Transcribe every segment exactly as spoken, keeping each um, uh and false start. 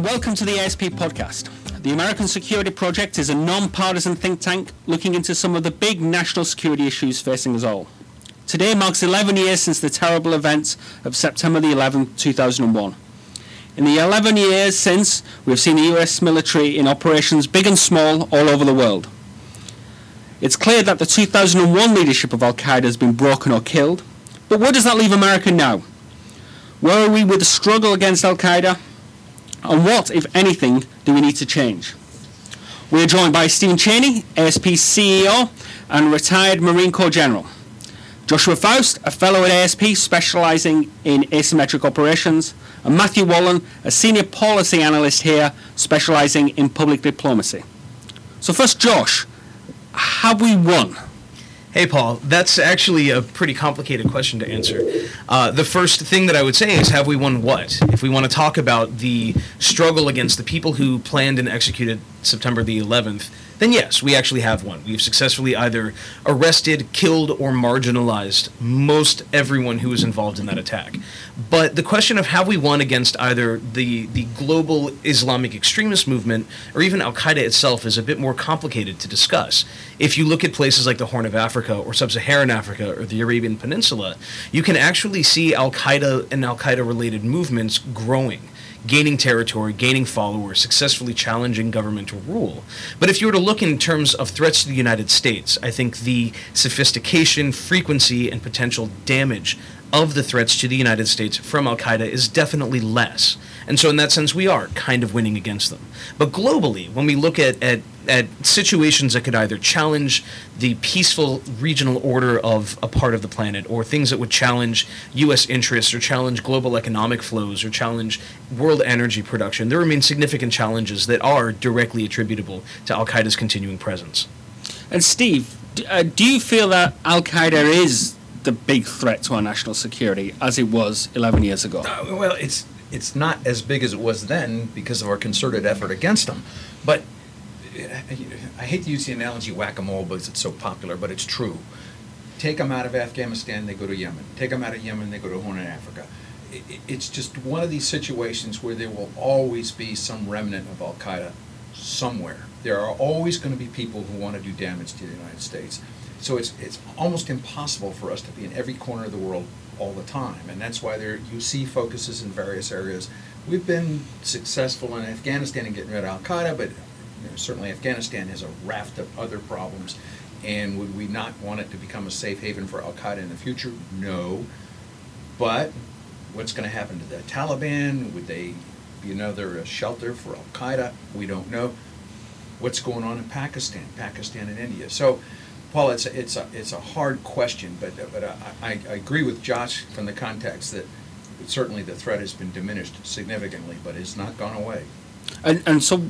welcome to the A S P podcast. The American Security Project is a non-partisan think tank looking into some of the big national security issues facing us all. Today marks eleven years since the terrible events of September the eleventh, two thousand one. In the eleven years since, we have seen the U S military in operations big and small all over the world. It's clear that the two thousand one leadership of Al-Qaeda has been broken or killed, but where does that leave America now? Where are we with the struggle against Al-Qaeda? And what, if anything, do we need to change? We are joined by Stephen Cheney, A S P's C E O and retired Marine Corps General. Joshua Faust, a fellow at A S P specialising in asymmetric operations. And Matthew Wallen, a senior policy analyst here specialising in public diplomacy. So first, Josh, have we won? Hey, Paul, that's actually a pretty complicated question to answer. Uh, the first thing that I would say is, have we won what? If we want to talk about the struggle against the people who planned and executed September the eleventh, then yes, we actually have won. We've successfully either arrested, killed, or marginalized most everyone who was involved in that attack. But the question of have we won against either the, the global Islamic extremist movement or even Al-Qaeda itself is a bit more complicated to discuss. If you look at places like the Horn of Africa or Sub-Saharan Africa or the Arabian Peninsula, you can actually see Al-Qaeda and Al-Qaeda-related movements growing, gaining territory, gaining followers, successfully challenging governmental rule. But if you were to look in terms of threats to the United States, I think the sophistication, frequency, and potential damage of the threats to the United States from Al-Qaeda is definitely less. And so in that sense, we are kind of winning against them. But globally, when we look at, at, at situations that could either challenge the peaceful regional order of a part of the planet, or things that would challenge U S interests, or challenge global economic flows, or challenge world energy production, there remain significant challenges that are directly attributable to Al-Qaeda's continuing presence. And Steve, d- uh, do you feel that Al-Qaeda is the big threat to our national security as it was eleven years ago? Uh, well, it's it's not as big as it was then because of our concerted effort against them. But I hate to use the analogy whack-a-mole because it's so popular, but it's true. Take them out of Afghanistan, they go to Yemen. Take them out of Yemen, they go to Horn of Africa. It's just one of these situations where there will always be some remnant of Al-Qaeda somewhere. There are always going to be people who want to do damage to the United States. So it's it's almost impossible for us to be in every corner of the world all the time, and that's why there you see focuses in various areas. We've been successful in Afghanistan in getting rid of Al-Qaeda, but you know, certainly Afghanistan has a raft of other problems, and would we not want it to become a safe haven for Al-Qaeda in the future? No. But what's going to happen to the Taliban? Would they be another uh, shelter for Al-Qaeda? We don't know. What's going on in Pakistan, Pakistan and India? So, Paul, it's a, it's a, it's a hard question, but but I, I, I agree with Josh from the context that certainly the threat has been diminished significantly, but it's not gone away. And and so,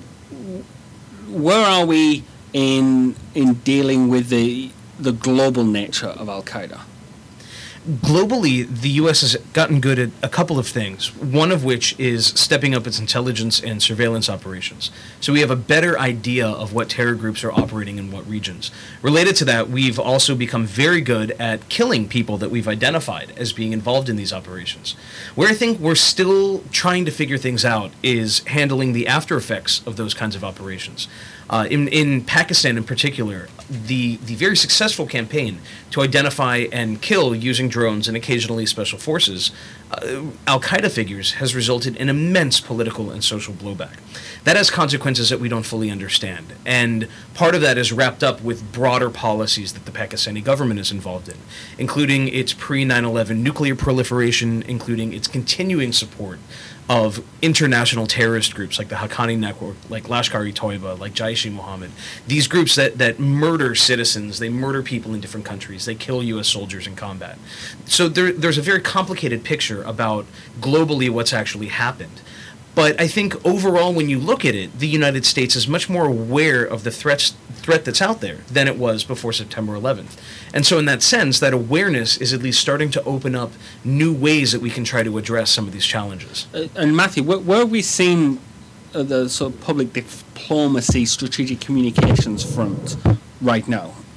where are we in in dealing with the the global nature of Al-Qaeda? Globally, the U S has gotten good at a couple of things, one of which is stepping up its intelligence and surveillance operations. So we have a better idea of what terror groups are operating in what regions. Related to that, we've also become very good at killing people that we've identified as being involved in these operations. Where I think we're still trying to figure things out is handling the after effects of those kinds of operations. Uh, in, in Pakistan in particular, the, the very successful campaign to identify and kill using drones and occasionally special forces uh, Al-Qaeda figures has resulted in immense political and social blowback. That has consequences that we don't fully understand, and part of that is wrapped up with broader policies that the Pakistani government is involved in, including its pre nine eleven nuclear proliferation, including its continuing support of international terrorist groups like the Haqqani Network, like Lashkar-e-Toiba, like Jaish-e-Mohammed. These groups that, that murder citizens, they murder people in different countries, they kill U S soldiers in combat. So there, there's a very complicated picture about globally what's actually happened. But I think overall, when you look at it, the United States is much more aware of the threats, threat that's out there than it was before September eleventh. And so in that sense, that awareness is at least starting to open up new ways that we can try to address some of these challenges. Uh, and Matthew, where, where are we seeing uh, the sort of public diplomacy, strategic communications front right now?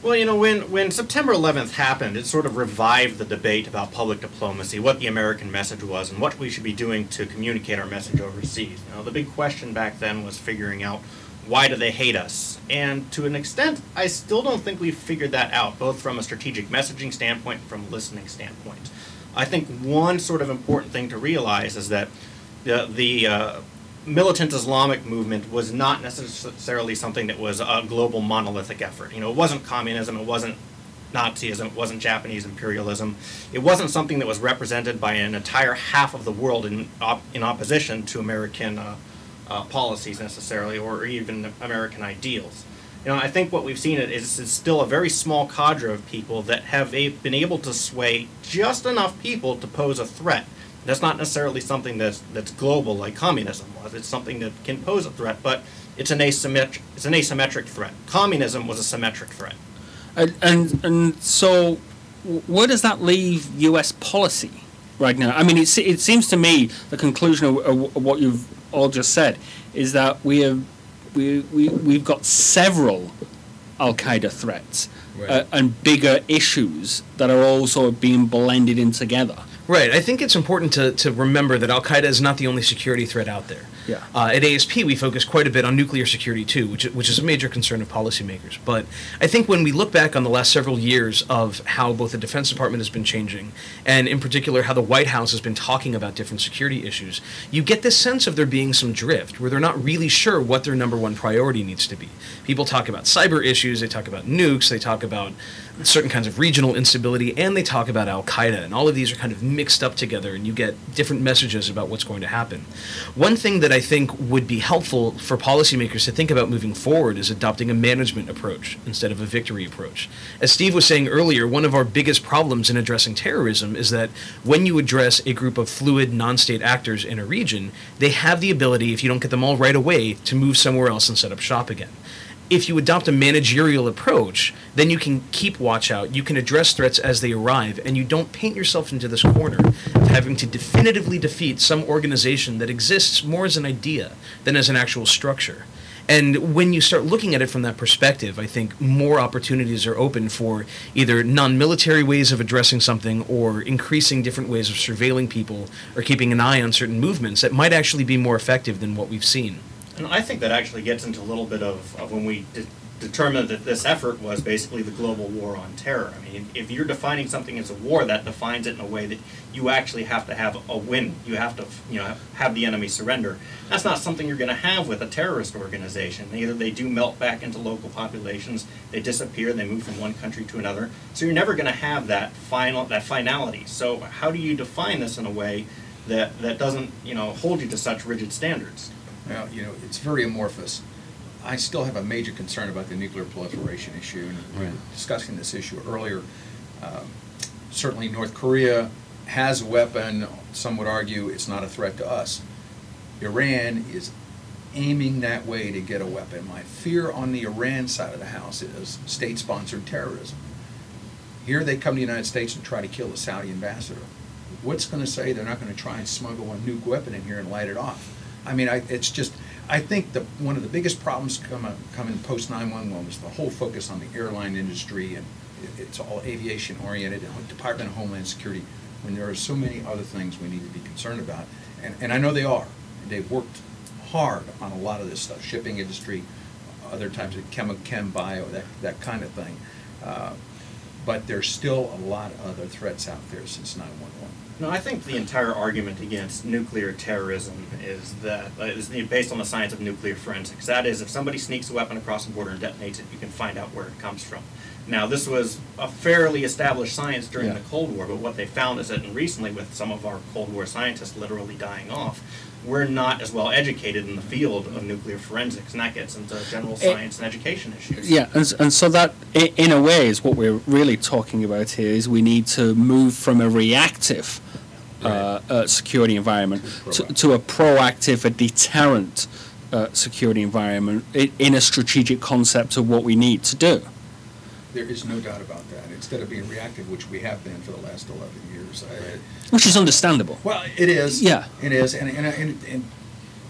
Well, you know, when, when September eleventh happened, it sort of revived the debate about public diplomacy, what the American message was, and what we should be doing to communicate our message overseas. You know, the big question back then was figuring out, why do they hate us? And to an extent, I still don't think we've figured that out, both from a strategic messaging standpoint and from a listening standpoint. I think one sort of important thing to realize is that the, the uh, militant Islamic movement was not necessarily something that was a global monolithic effort. You know, it wasn't communism, it wasn't Nazism, it wasn't Japanese imperialism. It wasn't something that was represented by an entire half of the world in, op in opposition to American uh, uh, policies necessarily, or even American ideals. You know, I think what we've seen is, is still a very small cadre of people that have a, been able to sway just enough people to pose a threat. That's not necessarily something that's, that's global like communism was. It's something that can pose a threat, but it's an asymmetric, it's an asymmetric threat. Communism was a symmetric threat. And, and, and so where does that leave U S policy right now? I mean, it, it seems to me the conclusion of, of what you've all just said is that we have, we, we, we've got several Al-Qaeda threats, right, uh, and bigger issues that are all sort of being blended in together. Right. I think it's important to, to remember that Al-Qaeda is not the only security threat out there. Yeah. Uh, at A S P, we focus quite a bit on nuclear security, too, which, which is a major concern of policymakers. But I think when we look back on the last several years of how both the Defense Department has been changing, and in particular how the White House has been talking about different security issues, you get this sense of there being some drift, where they're not really sure what their number one priority needs to be. People talk about cyber issues, they talk about nukes, they talk about certain kinds of regional instability, and they talk about Al-Qaeda, and all of these are kind of mixed up together, and you get different messages about what's going to happen. One thing that I think would be helpful for policymakers to think about moving forward is adopting a management approach instead of a victory approach. As Steve was saying earlier, one of our biggest problems in addressing terrorism is that when you address a group of fluid, non-state actors in a region, they have the ability, if you don't get them all right away, to move somewhere else and set up shop again. If you adopt a managerial approach, then you can keep watch out, you can address threats as they arrive, and you don't paint yourself into this corner of having to definitively defeat some organization that exists more as an idea than as an actual structure. And when you start looking at it from that perspective, I think more opportunities are open for either non-military ways of addressing something or increasing different ways of surveilling people or keeping an eye on certain movements that might actually be more effective than what we've seen. And I think that actually gets into a little bit of, of when we de determined that this effort was basically the global war on terror. I mean, if you're defining something as a war, that defines it in a way that you actually have to have a win. You have to, you know, have the enemy surrender. That's not something you're going to have with a terrorist organization. Either they do melt back into local populations, they disappear, they move from one country to another. So you're never going to have that final, that finality. So how do you define this in a way that that doesn't, you know, hold you to such rigid standards? Well, you know, it's very amorphous. I still have a major concern about the nuclear proliferation issue, and we were discussing this issue earlier. Um, certainly North Korea has a weapon. Some would argue it's not a threat to us. Iran is aiming that way to get a weapon. My fear on the Iran side of the house is state-sponsored terrorism. Here they come to the United States and try to kill the Saudi ambassador. What's going to say they're not going to try and smuggle a nuke weapon in here and light it off? I mean, I, it's just, I think the, one of the biggest problems coming coming post nine one one was the whole focus on the airline industry, and it, it's all aviation oriented, and Department of Homeland Security, when there are so many other things we need to be concerned about. And, and I know they are. They've worked hard on a lot of this stuff, shipping industry, other types of chem, chem bio, that, that kind of thing. Uh, but there's still a lot of other threats out there since nine one one. No, I think the entire argument against nuclear terrorism is that uh, is based on the science of nuclear forensics. That is, if somebody sneaks a weapon across the border and detonates it, you can find out where it comes from. Now, this was a fairly established science during Yeah. the Cold War, but what they found is that, and recently with some of our Cold War scientists literally dying off, we're not as well educated in the field of nuclear forensics, and that gets into general science and education issues. Yeah, and, and so that, i- in a way, is what we're really talking about here, is we need to move from a reactive uh, uh, security environment to, to a proactive, a deterrent uh, security environment i- in a strategic concept of what we need to do. There is no doubt about that. Instead of being reactive, which we have been for the last eleven years. I, Which is understandable. well, it is. Yeah. It is. And, and, and, and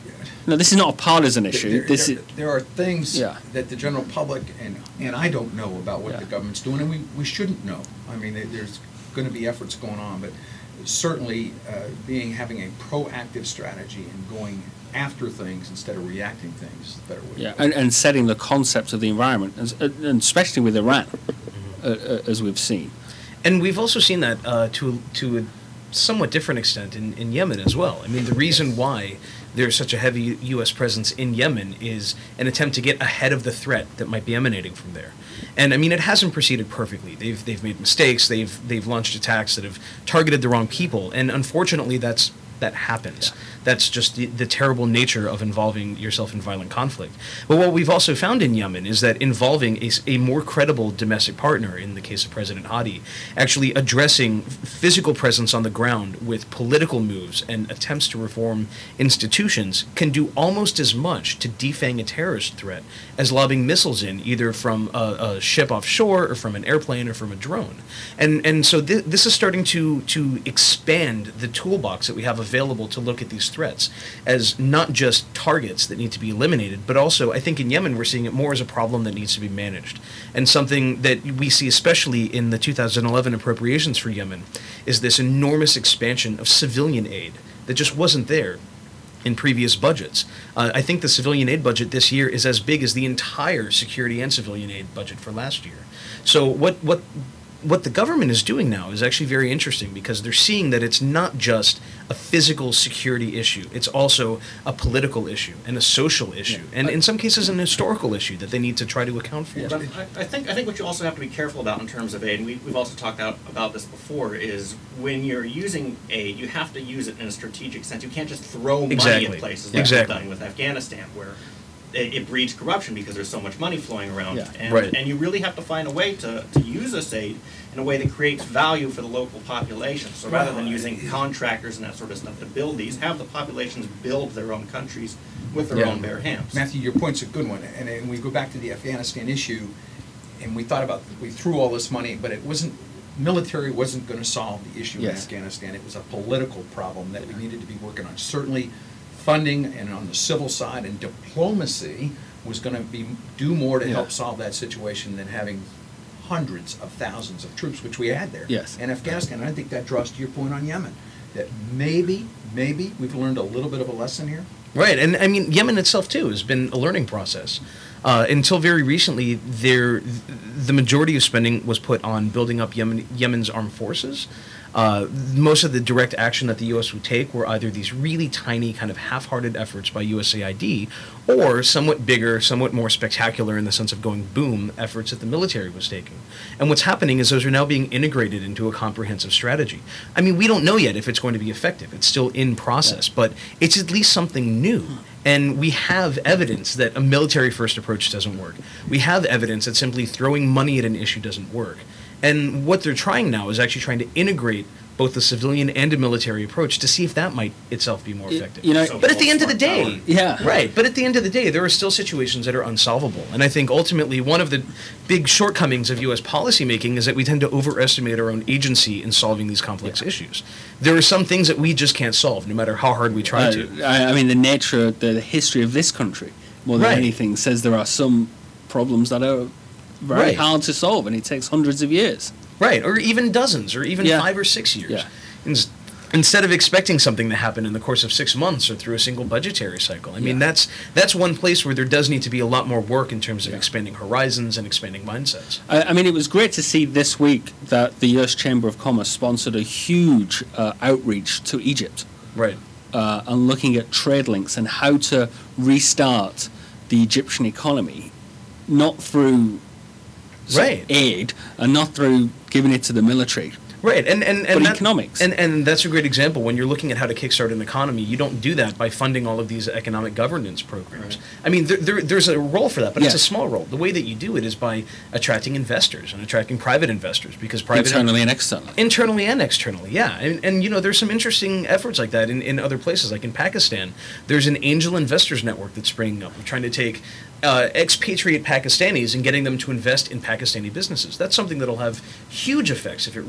No, this is not a partisan issue. There, this there, is there are things Yeah. that the general public and, and I don't know about what Yeah. the government's doing, and we, we shouldn't know. I mean, there- there's going to be efforts going on, but certainly uh, being having a proactive strategy and going after things instead of reacting things is the better way. yeah, to go. and, and setting the concept of the environment, as, uh, and especially with Iran, uh, uh, as we've seen. And we've also seen that uh, to to a somewhat different extent in, in Yemen as well. I mean, the reason why there's such a heavy U S presence in Yemen is an attempt to get ahead of the threat that might be emanating from there. And I mean, it hasn't proceeded perfectly. They've they've made mistakes. They've they've launched attacks that have targeted the wrong people. And unfortunately, that's that happens. Yeah. That's just the, the terrible nature of involving yourself in violent conflict. But what we've also found in Yemen is that involving a, s- a more credible domestic partner, in the case of President Hadi, actually addressing f- physical presence on the ground with political moves and attempts to reform institutions can do almost as much to defang a terrorist threat as lobbing missiles in, either from a, a ship offshore or from an airplane or from a drone. And and so thi- this is starting to to expand the toolbox that we have available to look at these threats as not just targets that need to be eliminated, but also I think in Yemen we're seeing it more as a problem that needs to be managed. And something that we see especially in the two thousand eleven appropriations for Yemen is this enormous expansion of civilian aid that just wasn't there in previous budgets. Uh, I think the civilian aid budget this year is as big as the entire security and civilian aid budget for last year. So what what what the government is doing now is actually very interesting because they're seeing that it's not just a physical security issue, it's also a political issue and a social issue, Yeah. and in some cases an historical issue that they need to try to account for. But I, I think I think what you also have to be careful about in terms of aid, and we, we've also talked out about this before, is when you're using aid, you have to use it in a strategic sense. You can't just throw money Exactly. at places like Exactly. we've done with Afghanistan, where it, it breeds corruption because there's so much money flowing around. Yeah. And, Right. and you really have to find a way to, to use this aid in a way that creates value for the local population. So rather than using contractors and that sort of stuff to build these, have the populations build their own countries with their Yeah. own bare hands. Matthew, your point's a good one, and, and we go back to the Afghanistan issue, and we thought about, we threw all this money, but it wasn't, military wasn't going to solve the issue in Yes. Afghanistan. It was a political problem that we needed to be working on. Certainly, funding and on the civil side and diplomacy was going to be do more to Yeah. help solve that situation than having hundreds of thousands of troops, which we had there. Yes. In Afghanistan, and I think that draws to your point on Yemen, that maybe, maybe we've learned a little bit of a lesson here. Right, and I mean Yemen itself too has been a learning process. Uh, until very recently, there the majority of spending was put on building up Yemen, Yemen's armed forces. Uh, most of the direct action that the U S would take were either these really tiny, kind of half-hearted efforts by U S A I D, or somewhat bigger, somewhat more spectacular in the sense of going boom efforts that the military was taking. And what's happening is those are now being integrated into a comprehensive strategy. I mean, we don't know yet if it's going to be effective. It's still in process, but it's at least something new. And we have evidence that a military-first approach doesn't work. We have evidence that simply throwing money at an issue doesn't work. And what they're trying now is actually trying to integrate both the civilian and a military approach to see if that might itself be more Y- effective. you know- So but at the end of the smart day, power. Yeah. right. But at the end of the day, there are still situations that are unsolvable. And I think ultimately one of the big shortcomings of U S policymaking is that we tend to overestimate our own agency in solving these complex Yeah. issues. There are some things that we just can't solve, no matter how hard we try Uh, to. I, I mean, the nature, the, the history of this country, more than Right. anything, says there are some problems that are very Right. hard to solve, and it takes hundreds of years. Right, or even dozens, or even Yeah. five or six years. Yeah. Ins- Instead of expecting something to happen in the course of six months or through a single budgetary cycle. I mean, Yeah. that's that's one place where there does need to be a lot more work in terms of Yeah. expanding horizons and expanding mindsets. I, I mean, it was great to see this week that the U S Chamber of Commerce sponsored a huge uh, outreach to Egypt Right. uh, and looking at trade links and how to restart the Egyptian economy, not through sort of Right. aid and not through giving it to the military. Right, and and, and But that- economics. and and that's a great example. When you're looking at how to kickstart an economy, you don't do that by funding all of these economic governance programs. I mean, there, there, there's a role for that, but it's Yeah. a small role. The way that you do it is by attracting investors and attracting private investors, because private Internally and externally. internally and externally, yeah. And, and you know, there's some interesting efforts like that in, in other places, like in Pakistan. There's an angel investors network that's springing up, trying to take uh, expatriate Pakistanis and getting them to invest in Pakistani businesses. That's something that'll have huge effects if it really takes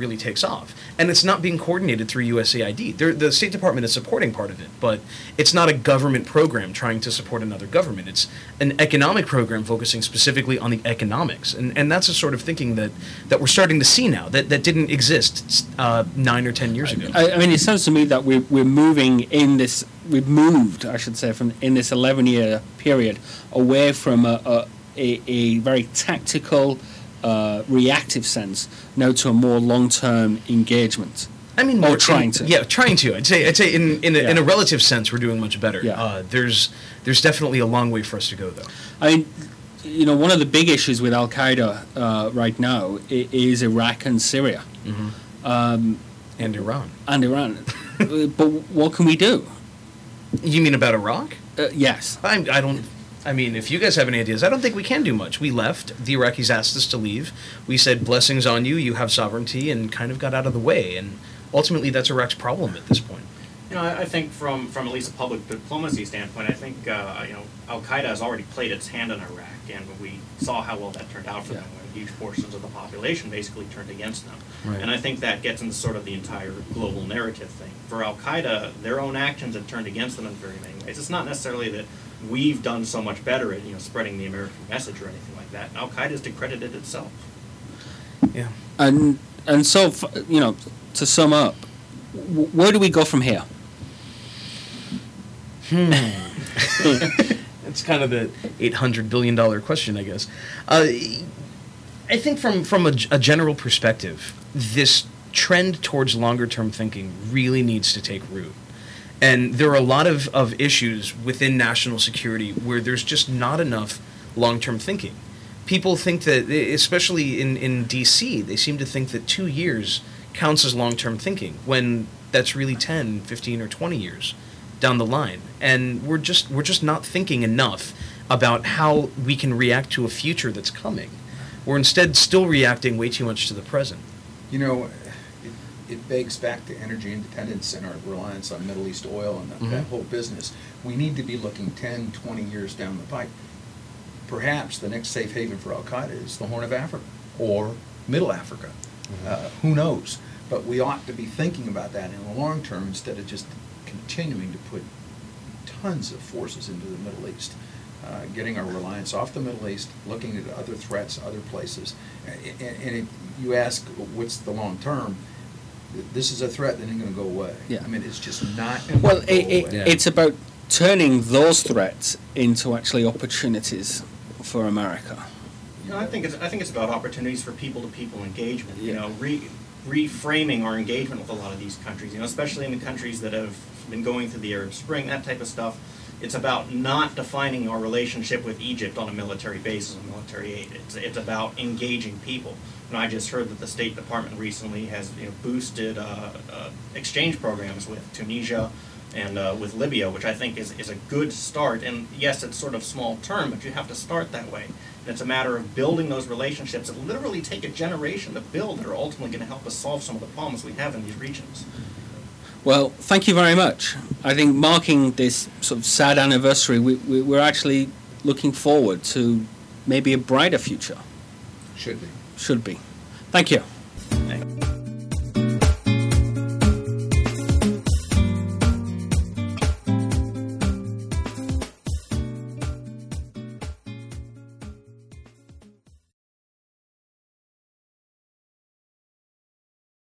off. And it's not being coordinated through U S A I D. They're, the State Department is supporting part of it, but it's not a government program trying to support another government. It's an economic program focusing specifically on the economics. And, and that's the sort of thinking that, that we're starting to see now, that, that didn't exist uh, nine or ten years ago. I, I mean, it sounds to me that we're, we're moving in this, we've moved, I should say, from in this eleven-year period away from a, a, a, a very tactical, uh, reactive sense now to a more long-term engagement. I mean, or more trying in, to. Yeah, trying to. I'd say, I'd say, in in a, Yeah. in a relative sense, we're doing much better. Yeah. Uh, there's there's definitely a long way for us to go, though. I mean, you know, one of the big issues with Al Qaeda uh, right now i- is Iraq and Syria And Iran. and Iran. Uh, but what can we do? You mean about Iraq? Uh, yes. I, I don't. I mean, if you guys have any ideas, I don't think we can do much. We left. The Iraqis asked us to leave. We said, "Blessings on you. You have sovereignty," and kind of got out of the way. And ultimately, that's Iraq's problem at this point. You know, I I think from, from at least a public diplomacy standpoint, I think, uh, you know, Al-Qaeda has already played its hand in Iraq, and we saw how well that turned out for Yeah. them, when huge portions of the population basically turned against them. Right. And I think that gets into sort of the entire global narrative thing. For Al-Qaeda, their own actions have turned against them in very many ways. It's not necessarily that we've done so much better at, you know, spreading the American message or anything like that. Al-Qaeda's discredited itself. Yeah. And and so, f- you know, to sum up, w- where do we go from here? It's kind of the eight hundred billion dollars question, I guess. Uh, I think from, from a, g- a general perspective, this trend towards longer-term thinking really needs to take root. And there are a lot of, of issues within national security where there's just not enough long-term thinking. People think that, especially in, in D C, they seem to think that two years counts as long-term thinking, when that's really ten, fifteen, or twenty years down the line. And we're just we're just not thinking enough about how we can react to a future that's coming. We're instead still reacting way too much to the present. You know, it, it begs back to energy independence and our reliance on Middle East oil and that, that Mhm. whole business. We need to be looking ten, twenty years down the pipe. Perhaps the next safe haven for Al-Qaeda is the Horn of Africa or Middle Africa. Uh, who knows? But we ought to be thinking about that in the long term instead of just continuing to put tons of forces into the Middle East. Uh, getting our reliance off the Middle East, looking at other threats, other places. And, and if you ask what's the long term, this is a threat that ain't going to go away. Yeah. I mean, it's just not. Well, gonna go it, it, away. Yeah. it's about turning those threats into actually opportunities for America. You know, I think it's I think it's about opportunities for people-to-people engagement. You Yeah. know, re, reframing our engagement with a lot of these countries. You know, especially in the countries that have been going through the Arab Spring, that type of stuff. It's about not defining our relationship with Egypt on a military basis, on military aid. It's it's about engaging people. You know, I just heard that the State Department recently has you know boosted uh, uh, exchange programs with Tunisia and uh, with Libya, which I think is, is a good start. And yes, it's sort of small term, but you have to start that way. And it's a matter of building those relationships that literally take a generation to build that are ultimately going to help us solve some of the problems we have in these regions. Well, thank you very much. I think marking this sort of sad anniversary, we, we, we're actually looking forward to maybe a brighter future. Should be. Should be. Thank you.